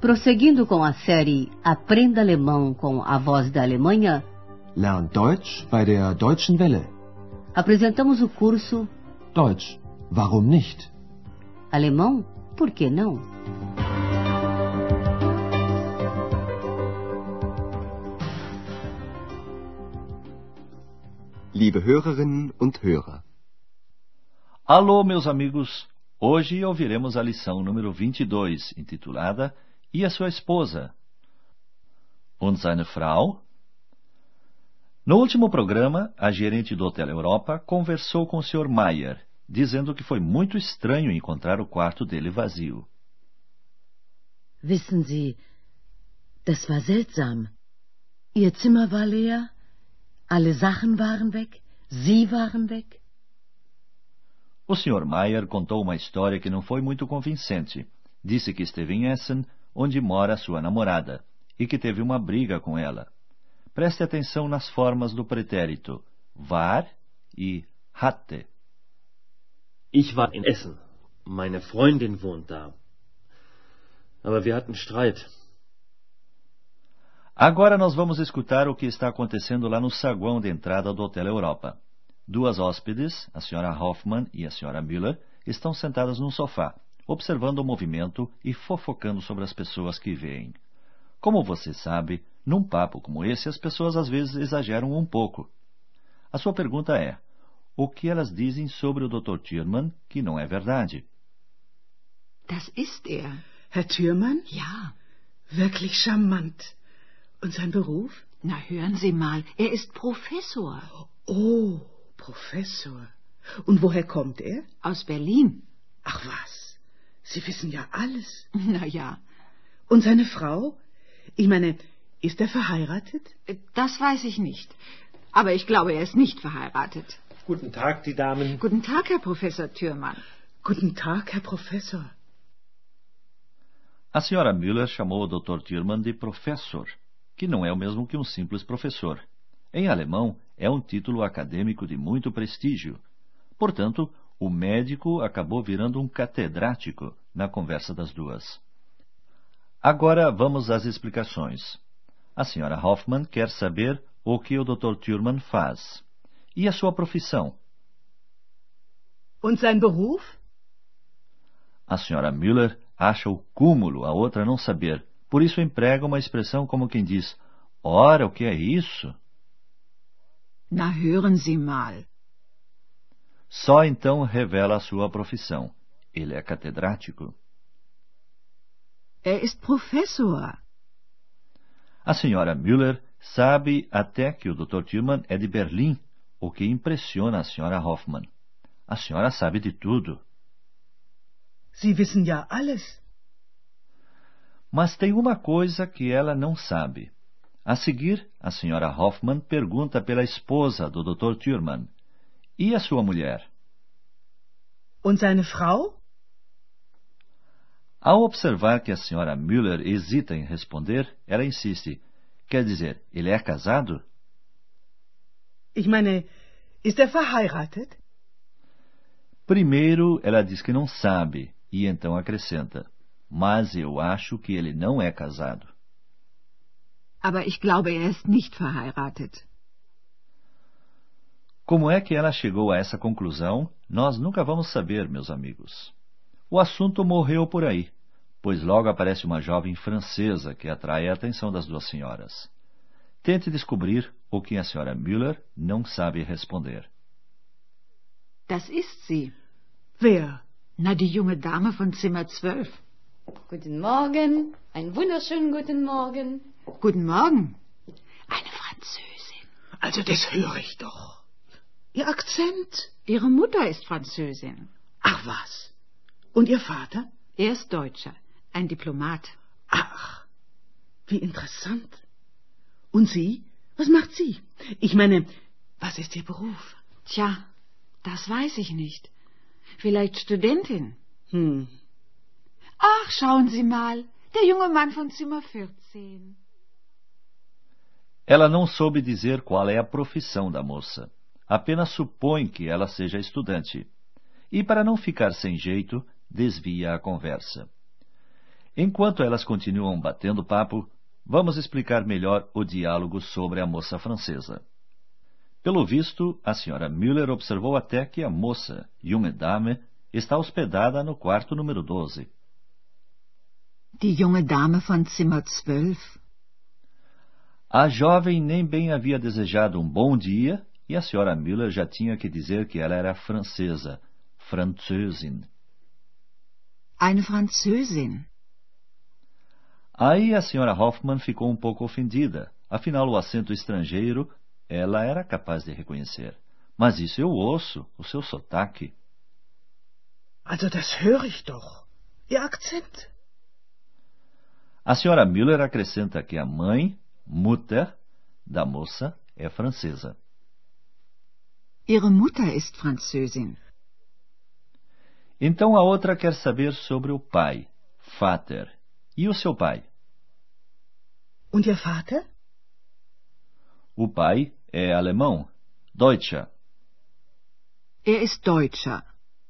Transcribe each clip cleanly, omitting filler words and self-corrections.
Prosseguindo com a série Aprenda Alemão com a Voz da Alemanha, Lern Deutsch bei der Deutschen Welle. apresentamos o curso Deutsch, warum nicht? Alemão, por que não? Liebe Hörerinnen und Hörer. Alô, meus amigos! Hoje ouviremos a lição número 22, intitulada E a sua esposa? Und seine Frau? No último programa, a gerente do Hotel Europa conversou com o Sr. Mayer, dizendo que foi muito estranho encontrar o quarto dele vazio. Wissen Sie, das war seltsam. Ihr Zimmer war leer, alle Sachen waren weg, Sie waren weg. O Sr. Mayer contou uma história que não foi muito convincente. Disse que esteve em Essen, onde mora sua namorada, e que teve uma briga com ela. Preste atenção nas formas do pretérito war e hatte. Ich war in Essen. Meine Freundin wohnt da. Aber wir hatten Streit. Agora nós vamos escutar o que está acontecendo lá no saguão de entrada do Hotel Europa. Duas hóspedes, a Sra. Hoffmann e a Sra. Müller, estão sentadas num sofá, observando o movimento e fofocando sobre as pessoas que veem. Como você sabe, num papo como esse, as pessoas às vezes exageram um pouco. A sua pergunta é, o que elas dizem sobre o Dr. Thürmann que não é verdade? Das ist er. Herr Thürmann? Ja. Wirklich charmant. Und sein Beruf? Na, hören Sie mal, er ist Professor. Oh, Professor. Und woher kommt er? Aus Berlin. Ach was, Sie wissen ja alles. Na ja. Und seine Frau? Ich meine, ist er verheiratet? Das weiß ich nicht. Aber ich glaube, er ist nicht verheiratet. Guten Tag, die Damen. Guten Tag, Herr Professor Thürmann. Guten Tag, Herr Professor. A Sra. Müller chamou o Dr. Thürmann de Professor, que não é o mesmo que um simples professor. Em alemão, é um título acadêmico de muito prestígio. Portanto, o médico acabou virando um catedrático na conversa das duas. Agora vamos às explicações. A Sra. Hoffmann quer saber o que o Dr. Thürmann faz. E a sua profissão? Und sein Beruf? A Sra. Müller acha o cúmulo a outra não saber. Por isso emprega uma expressão como quem diz, ora, o que é isso? Na, hören Sie mal. Só então revela a sua profissão. Ele é catedrático. Er ist Professor. A Sra. Müller sabe até que o Dr. Thürmann é de Berlim, o que impressiona a Sra. Hoffmann. A senhora sabe de tudo. Sie wissen ja alles. Mas tem uma coisa que ela não sabe. A seguir, a Sra. Hoffmann pergunta pela esposa do Dr. Thürmann. E a sua mulher? Und seine Frau? Ao observar que a Sra. Müller hesita em responder, ela insiste. Quer dizer, ele é casado? Ich meine, ist er verheiratet? Primeiro, ela diz que não sabe, e então acrescenta. Mas eu acho que ele não é casado. Aber ich glaube, er ist nicht verheiratet. Como é que ela chegou a essa conclusão, nós nunca vamos saber, meus amigos. O assunto morreu por aí, pois logo aparece uma jovem francesa que atrai a atenção das duas senhoras. Tente descobrir o que a Sra. Müller não sabe responder. Das ist sie. Wer? Na, die junge Dame von Zimmer 12. Guten Morgen, einen wunderschönen guten Morgen. Guten Morgen. Eine Französin. Also das höre ich doch. Ihr Akzent? Ihre Mutter ist Französin. Ach was. Und Ihr Vater? Er ist Deutscher, ein Diplomat. Ach, wie interessant. Und Sie? Was macht sie? Ich meine, was ist Ihr Beruf? Tja, das weiß ich nicht. Vielleicht Studentin. Ach, schauen Sie mal, der junge Mann von Zimmer 14. Ela não soube dizer qual é a profissão da moça. Apenas supõe que ela seja estudante. E para não ficar sem jeito, desvia a conversa. Enquanto elas continuam batendo papo, vamos explicar melhor o diálogo sobre a moça francesa. Pelo visto, a senhora Müller observou até que a moça, junge Dame, está hospedada no quarto número 12. Die junge Dame von Zimmer 12. A jovem nem bem havia desejado um bom dia e a senhora Müller já tinha que dizer que ela era francesa, Französin. Eine Französin. Aí a senhora Hoffmann ficou um pouco ofendida, afinal o acento estrangeiro ela era capaz de reconhecer. Mas isso eu ouço, o seu sotaque. Also das höre ich doch. Ihr Akzent. A senhora Müller acrescenta que a mãe, Mutter, da moça é francesa. Ihre Mutter ist Französin. Então a outra quer saber sobre o pai, Vater. E o seu pai? Und Ihr Vater? O pai é alemão, Deutscher. Er ist Deutscher.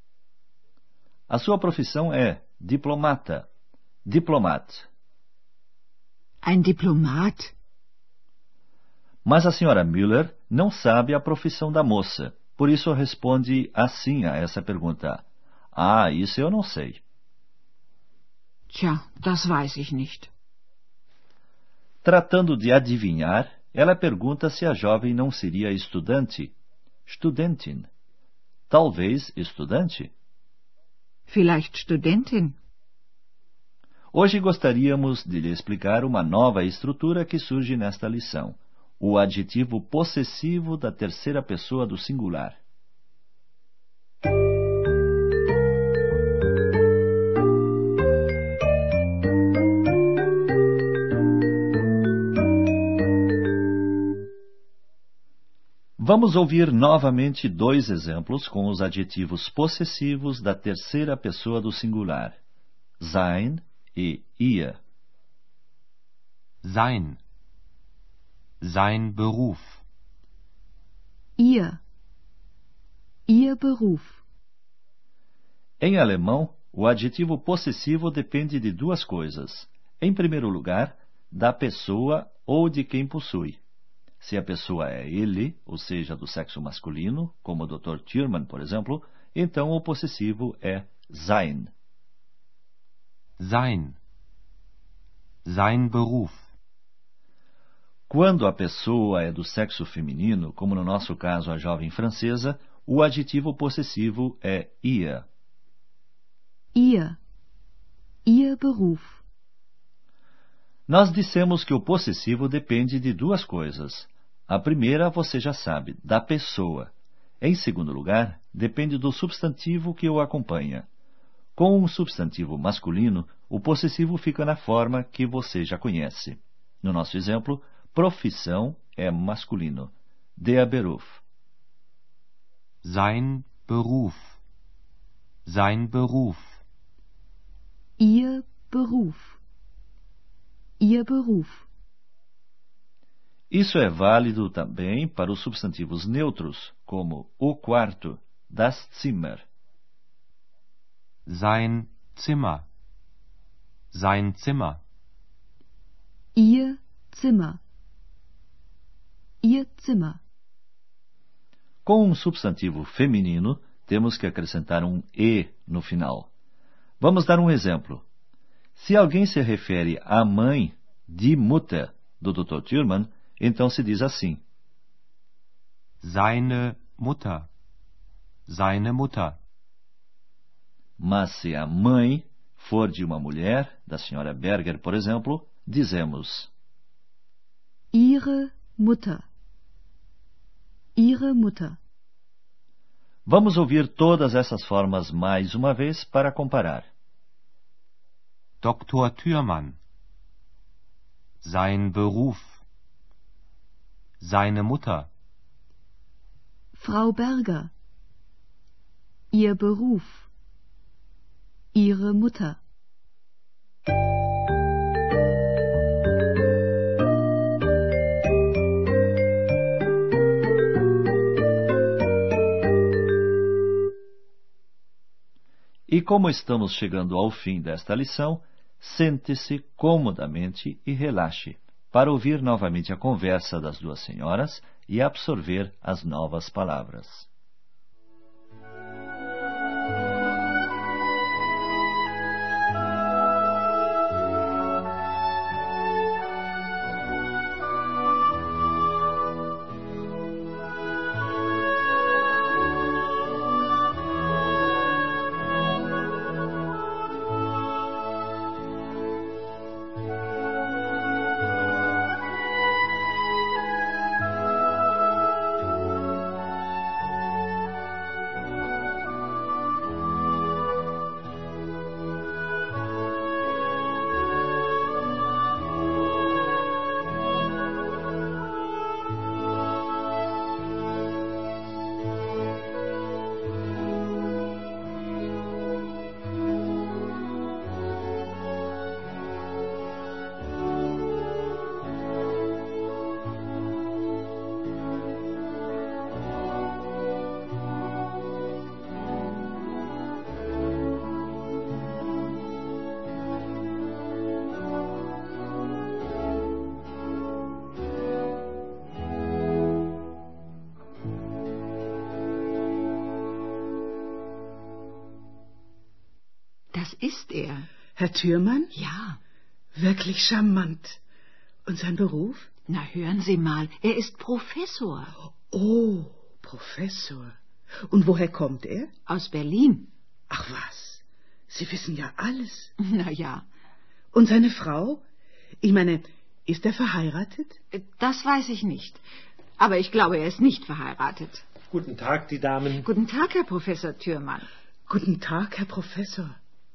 A sua profissão é diplomata, Diplomat. Ein Diplomat. Mas a senhora Müller não sabe a profissão da moça, por isso responde assim a essa pergunta. Ah, isso eu não sei. Tja, das weiß ich nicht. Tratando de adivinhar, ela pergunta se a jovem não seria estudante, Studentin. Talvez estudante? Vielleicht Studentin. Hoje gostaríamos de lhe explicar uma nova estrutura que surge nesta lição, o adjetivo possessivo da terceira pessoa do singular. Vamos ouvir novamente dois exemplos com os adjetivos possessivos da terceira pessoa do singular, sein e ihr. Sein. Sein Beruf. Ihr. Ihr Beruf. Em alemão, o adjetivo possessivo depende de duas coisas. Em primeiro lugar, da pessoa ou de quem possui. Se a pessoa é ele, ou seja, do sexo masculino, como o Dr. Thürmann, por exemplo, então o possessivo é sein. Sein. Sein Beruf. Quando a pessoa é do sexo feminino, como no nosso caso a jovem francesa, o adjetivo possessivo é ihr. Ihr. Ihr Beruf. Nós dissemos que o possessivo depende de duas coisas. A primeira, você já sabe, da pessoa. Em segundo lugar, depende do substantivo que o acompanha. Com um substantivo masculino, o possessivo fica na forma que você já conhece. No nosso exemplo, profissão é masculino, der Beruf. Sein Beruf. Sein Beruf. Ihr Beruf. Ihr Beruf. Isso é válido também para os substantivos neutros, como o quarto, das Zimmer. Sein Zimmer. Sein Zimmer. Ihr Zimmer. Ihr Zimmer. Com um substantivo feminino, temos que acrescentar um e no final. Vamos dar um exemplo. Se alguém se refere à mãe, die Mutter, do Dr. Thürmann, então se diz assim. Seine Mutter. Seine Mutter. Mas se a mãe for de uma mulher, da senhora Berger, por exemplo, dizemos Ihre Mutter. Ihre Mutter. Vamos ouvir todas essas formas mais uma vez para comparar. Dr. Thürmann. Sein Beruf. Seine Mutter. Frau Berger. Ihr Beruf. Ihre Mutter. E como estamos chegando ao fim desta lição, sente-se comodamente e relaxe, para ouvir novamente a conversa das duas senhoras e absorver as novas palavras. Das ist er. Herr Thürmann? Ja. Wirklich charmant. Und sein Beruf? Na, hören Sie mal, er ist Professor. Oh, Professor. Und woher kommt er? Aus Berlin. Ach was, Sie wissen ja alles. Na ja. Und seine Frau? Ich meine, ist er verheiratet? Das weiß ich nicht. Aber ich glaube, er ist nicht verheiratet. Guten Tag, die Damen. Guten Tag, Herr Professor Thürmann. Guten Tag, Herr Professor.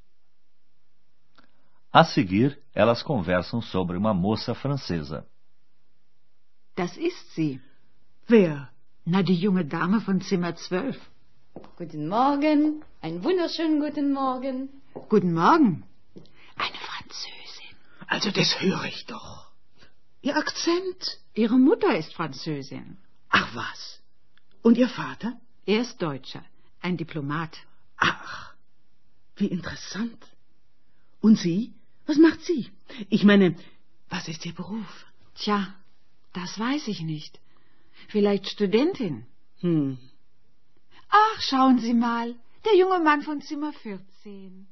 A seguir, elas conversam sobre uma moça francesa. Das ist sie. Wer? Na, die junge Dame von Zimmer 12. Guten Morgen, einen wunderschönen guten Morgen. Guten Morgen. Eine Französin. Also das höre ich doch. Ihr Akzent? Ihre Mutter ist Französin. Ach was. Und Ihr Vater? Er ist Deutscher, ein Diplomat. Ach, wie interessant. Und Sie? Was macht sie? Ich meine, was ist Ihr Beruf? Tja, das weiß ich nicht. Vielleicht Studentin. Ach, schauen Sie mal, der junge Mann von Zimmer 14.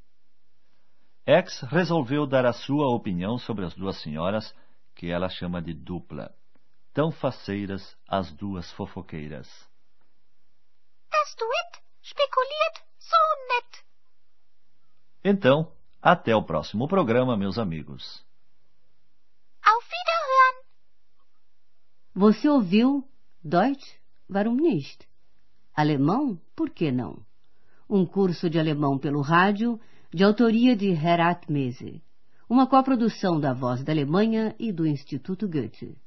X resolveu dar a sua opinião sobre as duas senhoras, que ela chama de dupla. Tão faceiras as duas fofoqueiras. Das Duett spekuliert so nett. Então, até o próximo programa, meus amigos. Auf Wiederhören! Você ouviu Deutsch, warum nicht? Alemão, por que não? Um curso de alemão pelo rádio, de autoria de Herat Mese. Uma coprodução da Voz da Alemanha e do Instituto Goethe.